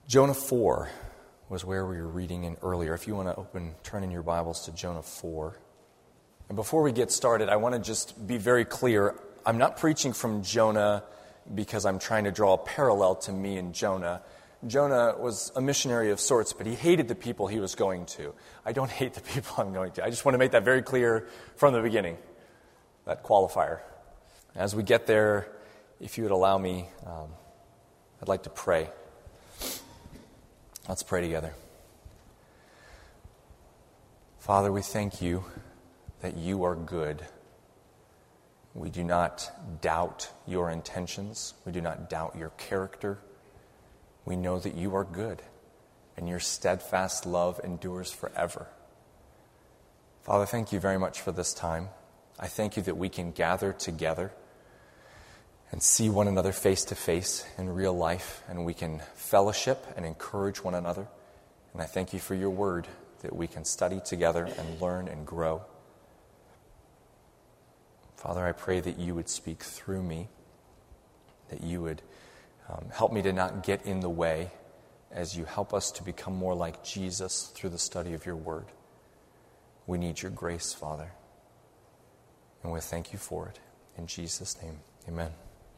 Jonah 4 was where we were reading in earlier. If you want to turn in your Bibles to Jonah 4. And before we get started, I want to just be very clear. I'm not preaching from Jonah because I'm trying to draw a parallel to me and Jonah. Jonah was a missionary of sorts, but he hated the people he was going to. I don't hate the people I'm going to. I just want to make that very clear from the beginning, that qualifier. As we get there, if you would allow me, I'd like to pray. Let's pray together. Father, we thank you that you are good. We do not doubt your intentions. We do not doubt your character. We know that you are good, and your steadfast love endures forever. Father, thank you very much for this time. I thank you that we can gather together and see one another face to face in real life, and we can fellowship and encourage one another. And I thank you for your word, that we can study together and learn and grow. Father, I pray that you would speak through me, that you would help me to not get in the way as you help us to become more like Jesus through the study of your word. We need your grace, Father, and we thank you for it. In Jesus' name, amen.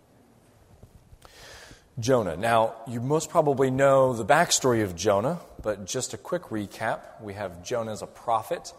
Jonah. Now, you most probably know the backstory of Jonah, but just a quick recap. We have Jonah as a prophet,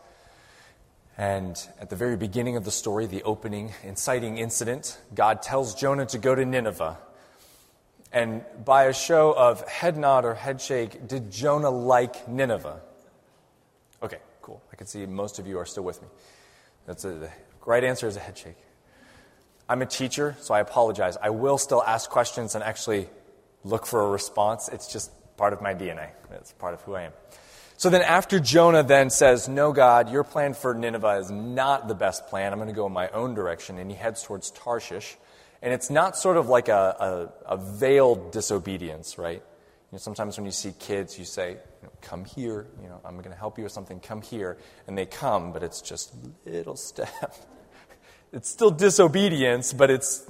and at the very beginning of the story, the opening inciting incident, God tells Jonah to go to Nineveh. And by a show of head nod or head shake, did Jonah like Nineveh? Okay, cool. I can see most of you are still with me. The right answer is a head shake. I'm a teacher, so I apologize. I will still ask questions and actually look for a response. It's just part of my DNA. It's part of who I am. So then after Jonah then says, no, God, your plan for Nineveh is not the best plan. I'm going to go in my own direction. And he heads towards Tarshish. And it's not sort of like a veiled disobedience, right? Sometimes when you see kids, you say, come here. I'm going to help you with something. Come here. And they come, but it's just a little step. It's still disobedience, but it's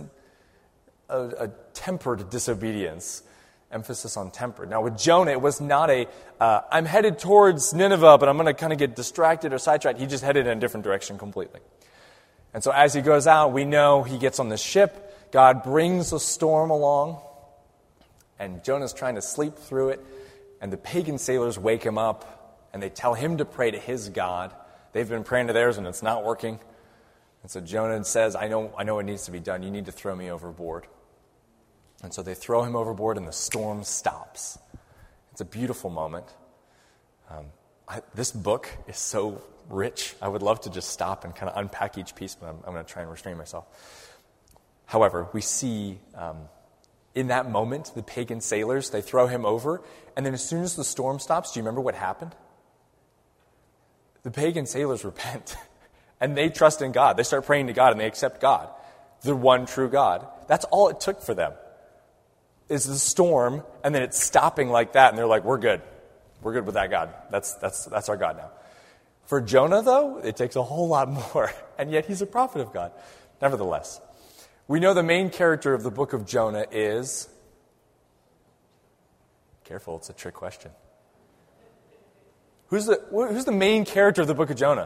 a tempered disobedience. Emphasis on tempered. Now with Jonah, it was not I'm headed towards Nineveh, but I'm going to kind of get distracted or sidetracked. He just headed in a different direction completely. And so as he goes out, we know he gets on the ship. God brings a storm along, and Jonah's trying to sleep through it. And the pagan sailors wake him up, and they tell him to pray to his God. They've been praying to theirs, and it's not working. And so Jonah says, I know what needs to be done. You need to throw me overboard. And so they throw him overboard, and the storm stops. It's a beautiful moment. This book is so rich. I would love to just stop and kind of unpack each piece, but I'm going to try and restrain myself. However, we see in that moment, the pagan sailors, they throw him over, and then as soon as the storm stops, do you remember what happened? The pagan sailors repent. And they trust in God. They start praying to God, and they accept God, the one true God. That's all it took for them, is the storm, and then it's stopping like that, and they're like, we're good. We're good with that God. That's our God now. For Jonah, though, it takes a whole lot more, and yet he's a prophet of God. Nevertheless, we know the main character of the book of Jonah is... Careful, it's a trick question. Who's the main character of the book of Jonah?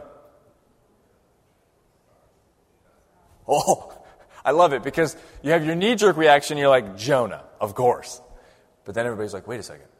Oh, I love it because you have your knee-jerk reaction, you're like, Jonah, of course. But then everybody's like, wait a second.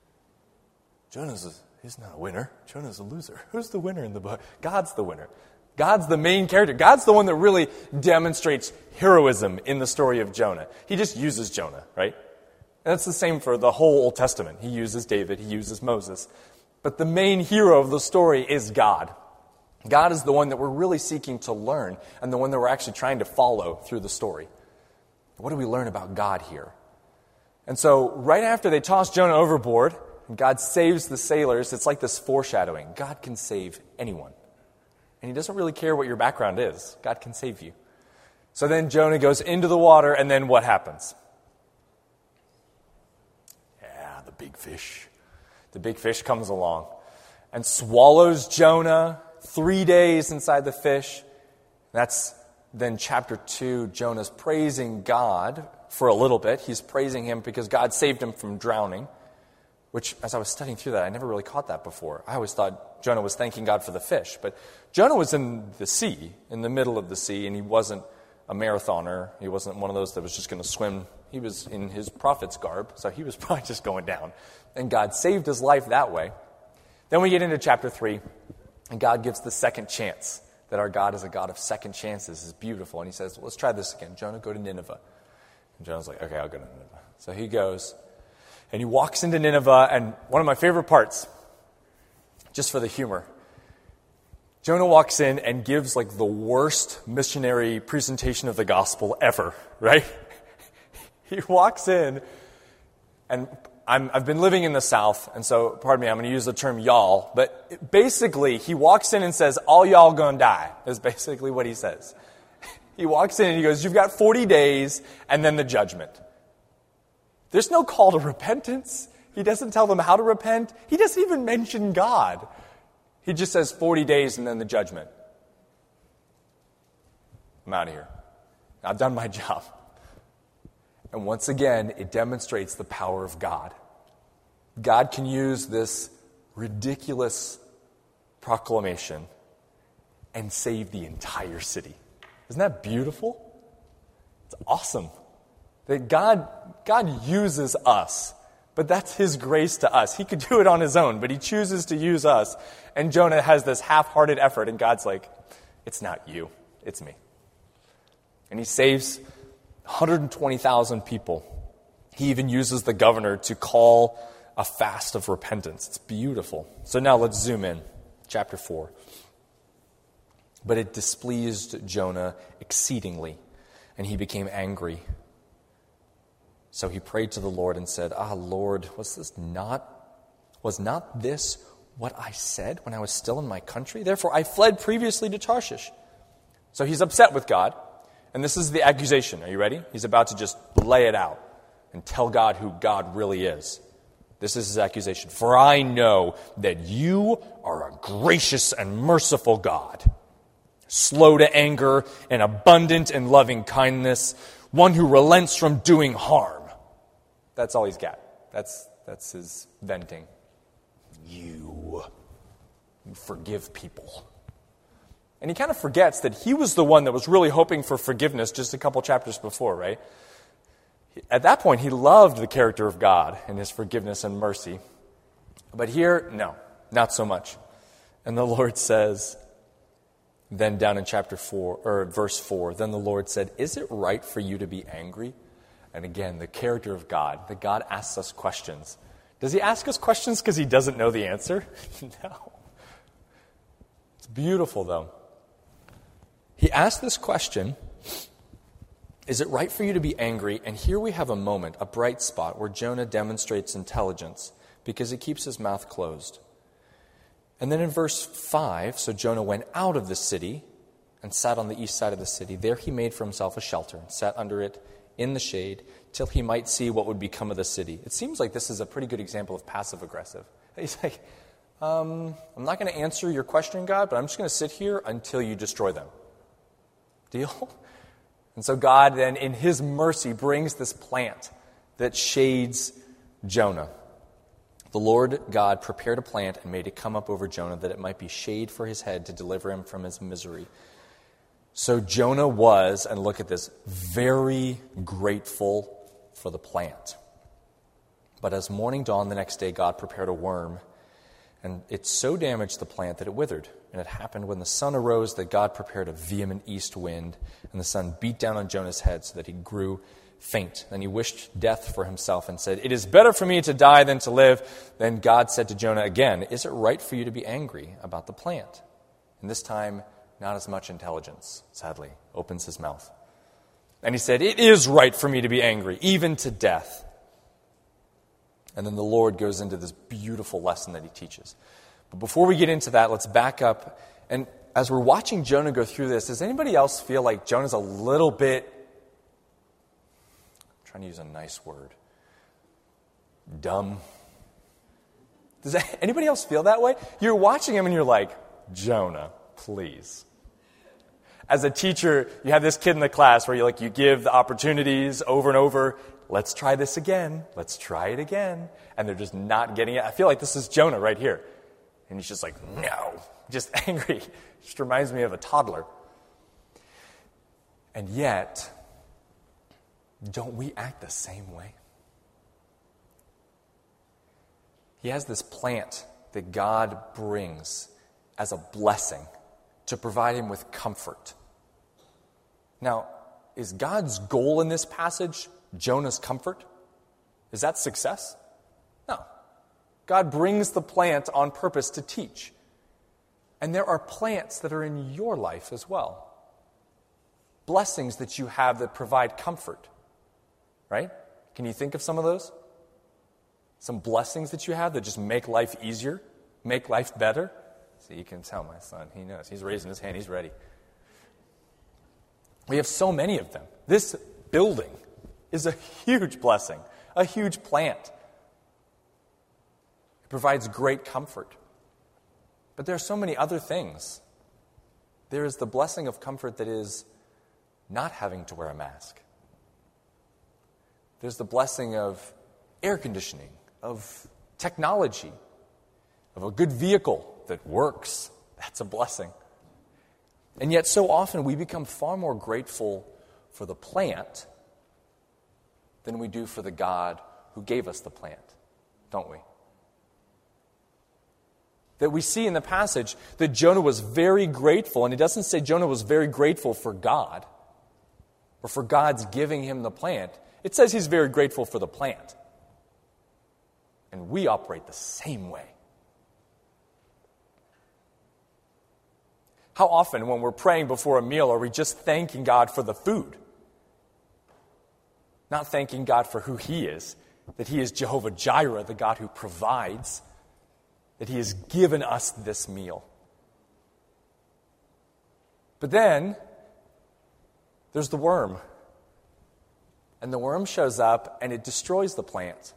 He's not a winner. Jonah's a loser. Who's the winner in the book? God's the winner. God's the main character. God's the one that really demonstrates heroism in the story of Jonah. He just uses Jonah, right? And that's the same for the whole Old Testament. He uses David. He uses Moses. But the main hero of the story is God. God is the one that we're really seeking to learn and the one that we're actually trying to follow through the story. What do we learn about God here? And so right after they toss Jonah overboard and God saves the sailors, it's like this foreshadowing. God can save anyone. And he doesn't really care what your background is. God can save you. So then Jonah goes into the water, and then what happens? Yeah, the big fish. The big fish comes along and swallows Jonah. 3 days inside the fish. That's then chapter 2, Jonah's praising God for a little bit. He's praising him because God saved him from drowning. which, as I was studying through that, I never really caught that before. I always thought Jonah was thanking God for the fish. But Jonah was in the sea, in the middle of the sea, and he wasn't a marathoner. He wasn't one of those that was just going to swim. He was in his prophet's garb, so he was probably just going down. And God saved his life that way. Then we get into chapter 3, and God gives the second chance. That our God is a God of second chances is beautiful. And he says, well, let's try this again. Jonah, go to Nineveh. And Jonah's like, okay, I'll go to Nineveh. So he goes, and he walks into Nineveh, and one of my favorite parts, just for the humor, Jonah walks in and gives like the worst missionary presentation of the gospel ever, right? He walks in, and I've been living in the South, and so, pardon me, I'm going to use the term y'all, but basically, he walks in and says, all y'all gonna die, is basically what he says. He walks in and he goes, you've got 40 days, and then the judgment. There's no call to repentance. He doesn't tell them how to repent. He doesn't even mention God. He just says 40 days and then the judgment. I'm out of here. I've done my job. And once again, it demonstrates the power of God. God can use this ridiculous proclamation and save the entire city. Isn't that beautiful? It's awesome. That God uses us, but that's his grace to us. He could do it on his own, but he chooses to use us. And Jonah has this half-hearted effort, and God's like, it's not you, it's me. And he saves 120,000 people. He even uses the governor to call a fast of repentance. It's beautiful. So now let's zoom in. Chapter 4. But it displeased Jonah exceedingly, and he became angry. So he prayed to the Lord and said, Lord, was not this what I said when I was still in my country? Therefore I fled previously to Tarshish. So he's upset with God. And this is the accusation. Are you ready? He's about to just lay it out and tell God who God really is. This is his accusation. For I know that you are a gracious and merciful God, slow to anger and abundant in loving kindness, one who relents from doing harm. That's all he's got. That's his venting. You forgive people. And he kind of forgets that he was the one that was really hoping for forgiveness just a couple chapters before, right? At that point, he loved the character of God and his forgiveness and mercy. But here, no, not so much. And the Lord says, then down in chapter 4, or verse 4, then the Lord said, is it right for you to be angry? And again, the character of God, that God asks us questions. Does he ask us questions because he doesn't know the answer? No. It's beautiful, though. He asked this question, is it right for you to be angry? And here we have a moment, a bright spot, where Jonah demonstrates intelligence because he keeps his mouth closed. And then in verse 5, so Jonah went out of the city and sat on the east side of the city. There he made for himself a shelter and sat under it in the shade till he might see what would become of the city. It seems like this is a pretty good example of passive-aggressive. He's like, I'm not going to answer your question, God, but I'm just going to sit here until you destroy them. Deal? And so God then, in his mercy, brings this plant that shades Jonah. The Lord God prepared a plant and made it come up over Jonah that it might be shade for his head to deliver him from his misery. So Jonah was, and look at this, very grateful for the plant. But as morning dawned the next day, God prepared a worm, and it so damaged the plant that it withered. And it happened when the sun arose that God prepared a vehement east wind, and the sun beat down on Jonah's head so that he grew faint. Then he wished death for himself and said, it is better for me to die than to live. Then God said to Jonah again, is it right for you to be angry about the plant? And this time, not as much intelligence, sadly, opens his mouth. And he said, it is right for me to be angry, even to death. And then the Lord goes into this beautiful lesson that he teaches. But before we get into that, let's back up. And as we're watching Jonah go through this, does anybody else feel like Jonah's a little bit, I'm trying to use a nice word, dumb? Does anybody else feel that way? You're watching him and you're like, Jonah, please. As a teacher, you have this kid in the class where you give the opportunities over and over. let's try this again. Let's try it again. And they're just not getting it. I feel like this is Jonah right here. And he's just like, no, just angry. Just reminds me of a toddler. And yet, don't we act the same way? He has this plant that God brings as a blessing to provide him with comfort. Now, is God's goal in this passage Jonah's comfort? Is that success? No. God brings the plant on purpose to teach. And there are plants that are in your life as well. Blessings that you have that provide comfort. Right? Can you think of some of those? Some blessings that you have that just make life easier, make life better? See, you can tell my son, he knows. He's raising his hand, he's ready. We have so many of them. This building is a huge blessing, a huge plant. It provides great comfort. But there are so many other things. There is the blessing of comfort that is not having to wear a mask. There's the blessing of air conditioning, of technology, of a good vehicle that works. That's a blessing. And yet so often we become far more grateful for the plant than we do for the God who gave us the plant, don't we? That we see in the passage that Jonah was very grateful, and it doesn't say Jonah was very grateful for God or for God's giving him the plant. It says he's very grateful for the plant. And we operate the same way. How often when we're praying before a meal are we just thanking God for the food? Not thanking God for who he is, that he is Jehovah Jireh, the God who provides, that he has given us this meal. But then there's the worm. And the worm shows up and it destroys the plant.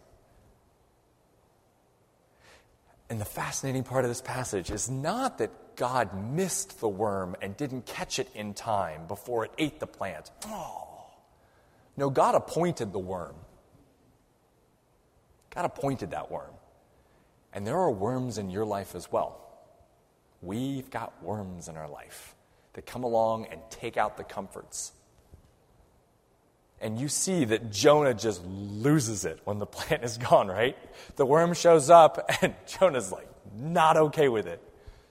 And the fascinating part of this passage is not that God missed the worm and didn't catch it in time before it ate the plant. Oh. No, God appointed the worm. God appointed that worm. And there are worms in your life as well. We've got worms in our life that come along and take out the comforts. And you see that Jonah just loses it when the plant is gone, right? The worm shows up and Jonah's like, not okay with it.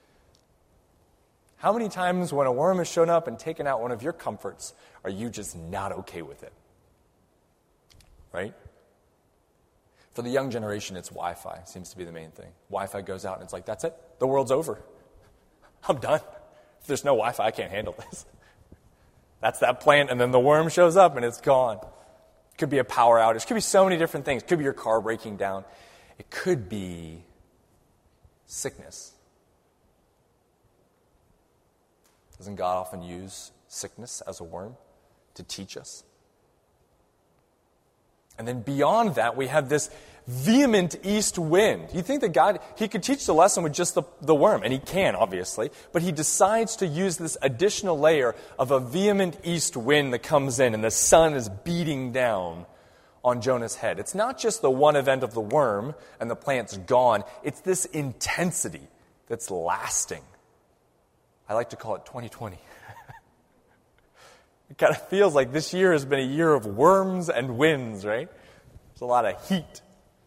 How many times when a worm has shown up and taken out one of your comforts are you just not okay with it? Right? For the young generation, it's Wi-Fi. Seems to be the main thing. Wi-Fi goes out and it's like, that's it. The world's over. I'm done. If there's no Wi-Fi, I can't handle this. That's that plant, and then the worm shows up and it's gone. It could be a power outage. It could be so many different things. It could be your car breaking down. It could be sickness. Doesn't God often use sickness as a worm to teach us? And then beyond that, we have this vehement east wind. You think that God, he could teach the lesson with just the worm, and he can, obviously, but he decides to use this additional layer of a vehement east wind that comes in, and the sun is beating down on Jonah's head. It's not just the one event of the worm and the plant's gone. It's this intensity that's lasting. I like to call it 2020. It kind of feels like this year has been a year of worms and winds, right? There's a lot of heat.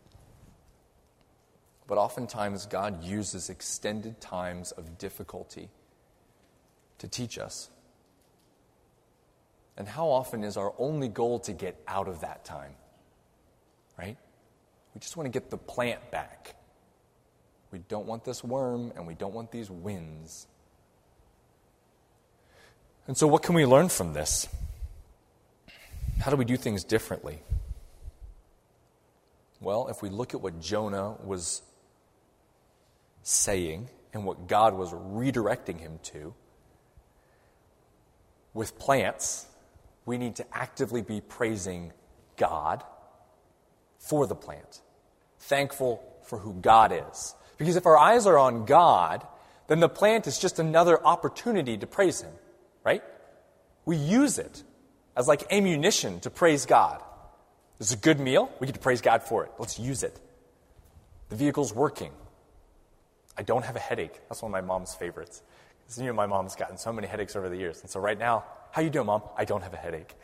But oftentimes God uses extended times of difficulty to teach us. And how often is our only goal to get out of that time? Right? We just want to get the plant back. We don't want this worm and we don't want these winds. And so what can we learn from this? How do we do things differently? Well, if we look at what Jonah was saying and what God was redirecting him to, with plants, we need to actively be praising God for the plant, thankful for who God is. Because if our eyes are on God, then the plant is just another opportunity to praise him. Right? We use it as like ammunition to praise God. This is a good meal. We get to praise God for it. Let's use it. The vehicle's working. I don't have a headache. That's one of my mom's favorites. Because my mom's gotten so many headaches over the years. And so right now, how you doing, Mom? I don't have a headache.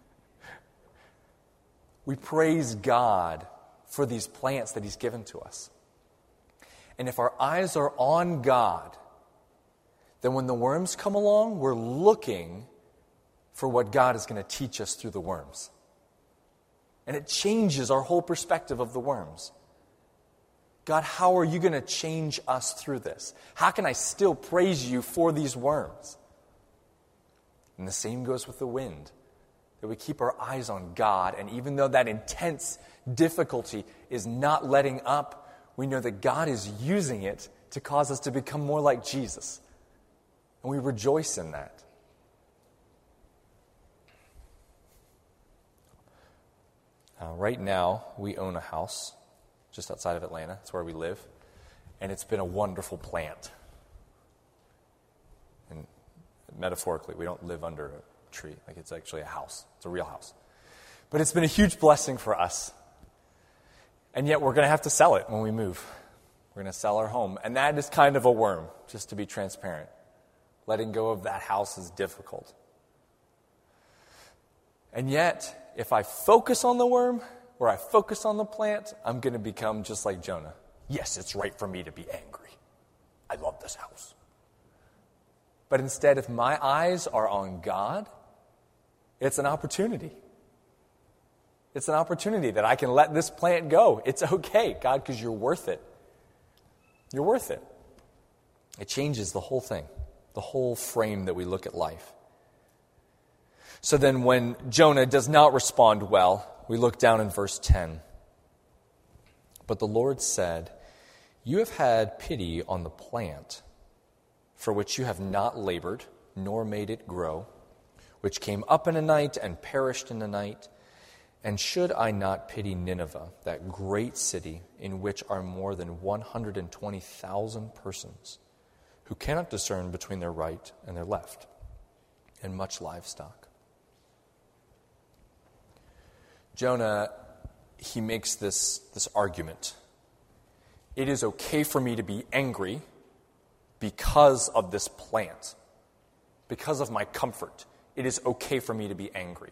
We praise God for these plants that he's given to us. And if our eyes are on God, then when the worms come along, we're looking for what God is going to teach us through the worms. And it changes our whole perspective of the worms. God, how are you going to change us through this? How can I still praise you for these worms? And the same goes with the wind. That we keep our eyes on God, and even though that intense difficulty is not letting up, we know that God is using it to cause us to become more like Jesus. And we rejoice in that. Right now, we own a house just outside of Atlanta. That's where we live. And it's been a wonderful plant. And metaphorically, we don't live under a tree. Like, it's actually a house. It's a real house. But it's been a huge blessing for us. And yet we're going to have to sell it when we move. We're going to sell our home. And that is kind of a worm, just to be transparent. Letting go of that house is difficult. And yet, if I focus on the worm or I focus on the plant, I'm going to become just like Jonah. Yes, it's right for me to be angry. I love this house. But instead, if my eyes are on God, it's an opportunity. It's an opportunity that I can let this plant go. It's okay, God, because you're worth it. You're worth it. It changes the whole thing, the whole frame that we look at life. So then when Jonah does not respond well, we look down in verse 10. But the Lord said, "You have had pity on the plant, for which you have not labored, nor made it grow, which came up in a night and perished in a night. And should I not pity Nineveh, that great city in which are more than 120,000 persons, who cannot discern between their right and their left, and much livestock?" Jonah, he makes this argument. It is okay for me to be angry because of this plant, because of my comfort. It is okay for me to be angry.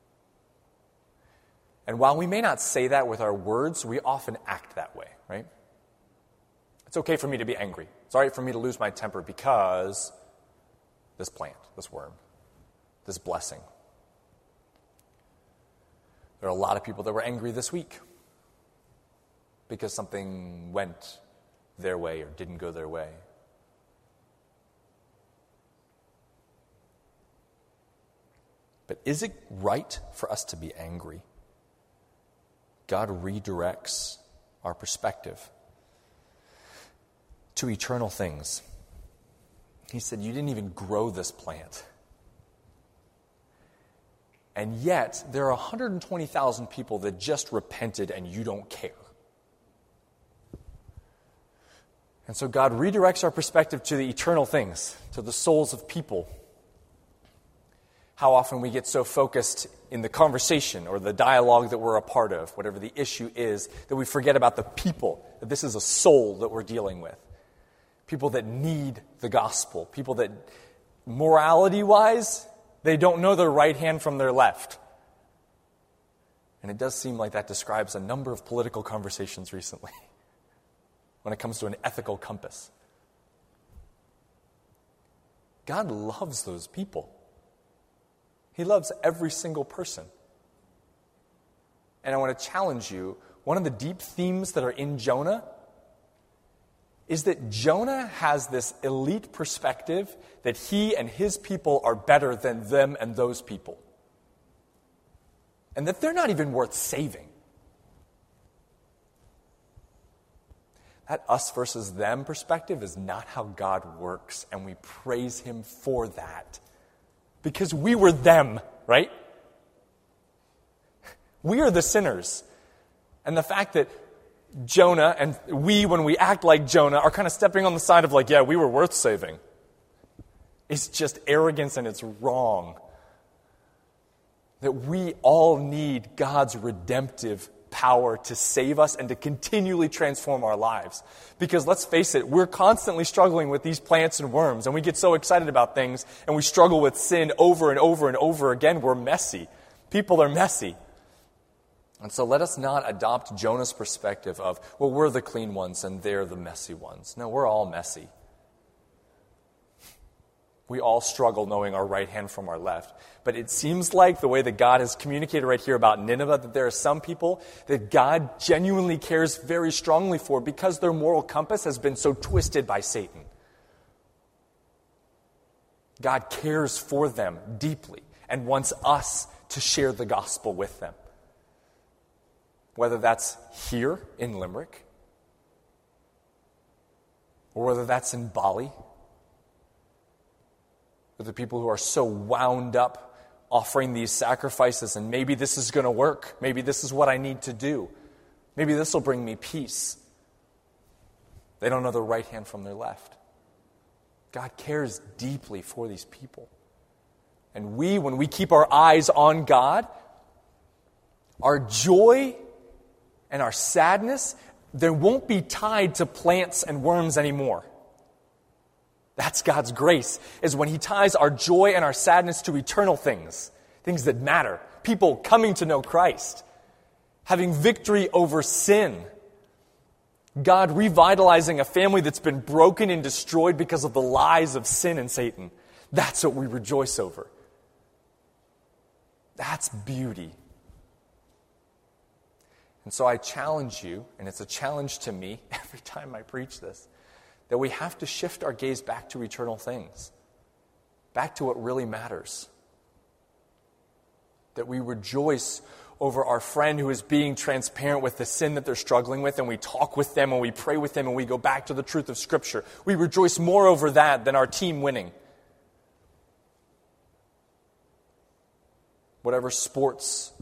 And while we may not say that with our words, we often act that way, right? It's okay for me to be angry. It's all right for me to lose my temper because this plant, this worm, this blessing. There are a lot of people that were angry this week because something went their way or didn't go their way. But is it right for us to be angry? God redirects our perspective to eternal things. He said, "You didn't even grow this plant. And yet, there are 120,000 people that just repented and you don't care." And so God redirects our perspective to the eternal things, to the souls of people. How often we get so focused in the conversation or the dialogue that we're a part of, whatever the issue is, that we forget about the people, that this is a soul that we're dealing with. People that need the gospel. People that, morality-wise, they don't know their right hand from their left. And it does seem like that describes a number of political conversations recently when it comes to an ethical compass. God loves those people. He loves every single person. And I want to challenge you, one of the deep themes that are in Jonah is that Jonah has this elite perspective that he and his people are better than them and those people. And that they're not even worth saving. That us versus them perspective is not how God works, and we praise him for that. Because we were them, right? We are the sinners. And the fact that Jonah and we, when we act like Jonah, are kind of stepping on the side of like, yeah, we were worth saving. It's just arrogance and it's wrong. that we all need God's redemptive power to save us and to continually transform our lives. Because let's face it, we're constantly struggling with these plants and worms, and we get so excited about things, and we struggle with sin over and over and over again. We're messy. People are messy. And so let us not adopt Jonah's perspective of, well, we're the clean ones and they're the messy ones. No, we're all messy. We all struggle knowing our right hand from our left. But it seems like the way that God has communicated right here about Nineveh, that there are some people that God genuinely cares very strongly for because their moral compass has been so twisted by Satan. God cares for them deeply and wants us to share the gospel with them. Whether that's here in Limerick, or whether that's in Bali, with the people who are so wound up offering these sacrifices, and maybe this is going to work. Maybe this is what I need to do. Maybe this will bring me peace. They don't know their right hand from their left. God cares deeply for these people. And when we keep our eyes on God, our joy and our sadness, they won't be tied to plants and worms anymore. That's God's grace, is when He ties our joy and our sadness to eternal things, things that matter, people coming to know Christ, having victory over sin, God revitalizing a family that's been broken and destroyed because of the lies of sin and Satan. That's what we rejoice over. That's beauty. And so I challenge you, and it's a challenge to me every time I preach this, that we have to shift our gaze back to eternal things, back to what really matters. That we rejoice over our friend who is being transparent with the sin that they're struggling with, and we talk with them, and we pray with them, and we go back to the truth of Scripture. We rejoice more over that than our team winning. Whatever sports,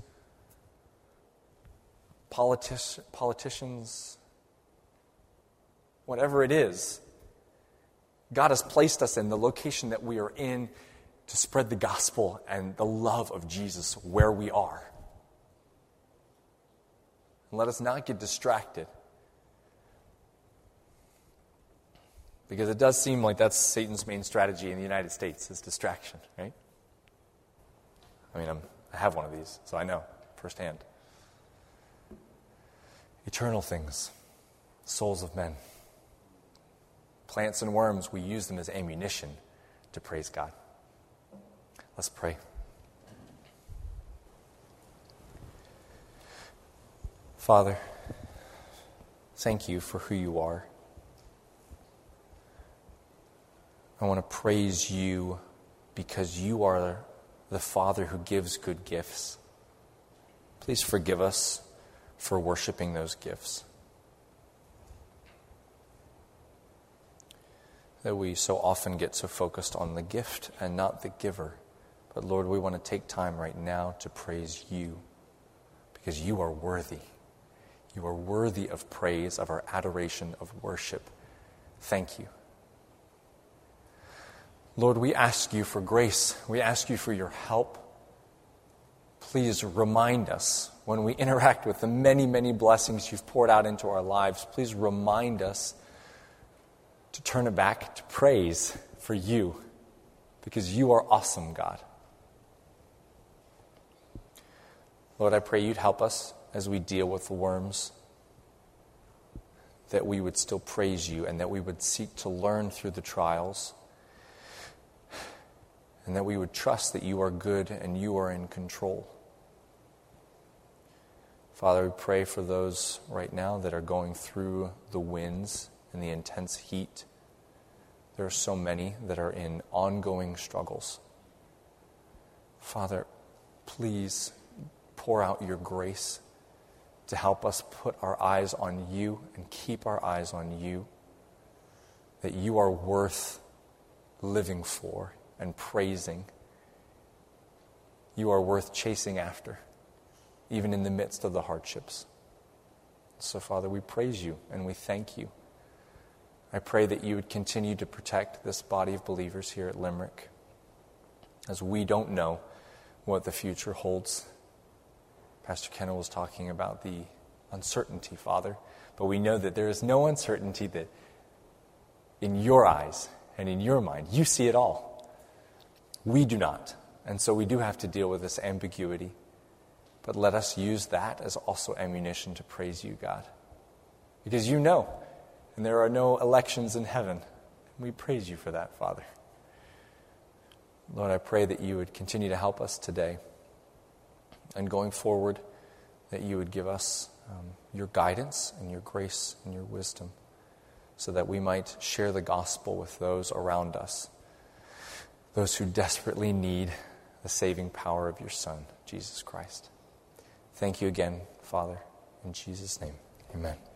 politicians, whatever it is, God has placed us in the location that we are in to spread the gospel and the love of Jesus where we are. And let us not get distracted. Because it does seem like that's Satan's main strategy in the United States, is distraction, right? I mean, I have one of these, so I know firsthand. Eternal things, souls of men. Plants and worms, we use them as ammunition to praise God. Let's pray. Father, thank you for who you are. I want to praise you because you are the Father who gives good gifts. Please forgive us for worshiping those gifts. That we so often get so focused on the gift and not the giver. But Lord, we want to take time right now to praise you because you are worthy. You are worthy of praise, of our adoration, of worship. Thank you. Lord, we ask you for grace. We ask you for your help. Please remind us when we interact with the many, many blessings you've poured out into our lives. Please remind us to turn it back to praise for you, because you are awesome, God. Lord, I pray you'd help us as we deal with the worms, that we would still praise you and that we would seek to learn through the trials, and that we would trust that you are good and you are in control. Father, we pray for those right now that are going through the winds and the intense heat. There are so many that are in ongoing struggles. Father, please pour out your grace to help us put our eyes on you and keep our eyes on you, that you are worth living for and praising. You are worth chasing after, even in the midst of the hardships. So, Father, we praise you and we thank you. I pray that you would continue to protect this body of believers here at Limerick, as we don't know what the future holds. Pastor Kendall was talking about the uncertainty, Father, but we know that there is no uncertainty that in your eyes and in your mind, you see it all. We do not. And so we do have to deal with this ambiguity. But let us use that as also ammunition to praise you, God. Because you know, and there are no elections in heaven. We praise you for that, Father. Lord, I pray that you would continue to help us today. And going forward, that you would give us your guidance and your grace and your wisdom, so that we might share the gospel with those around us, those who desperately need the saving power of your Son, Jesus Christ. Thank you again, Father. In Jesus' name, amen.